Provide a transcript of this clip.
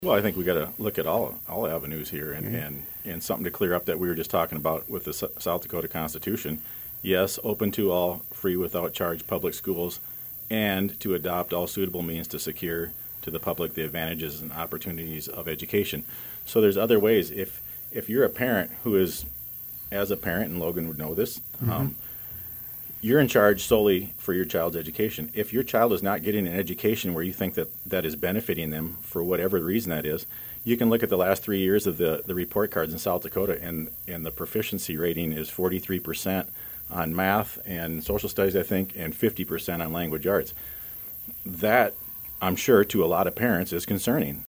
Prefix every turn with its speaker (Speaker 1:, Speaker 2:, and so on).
Speaker 1: Well, I think we got to look at all avenues here, and something to clear up that we were just talking about with the South Dakota Constitution. Yes, open to all free without charge public schools, and to adopt all suitable means to secure to the public the advantages and opportunities of education. So there's other ways. If you're a parent who is, as a parent, and Logan would know this, you're in charge solely for your child's education. If your child is not getting an education where you think that is benefiting them for whatever reason that is, you can look at the last 3 years of the report cards in South Dakota, and the proficiency rating is 43% on math and social studies, I think, and 50% on language arts. That, I'm sure, to a lot of parents is concerning.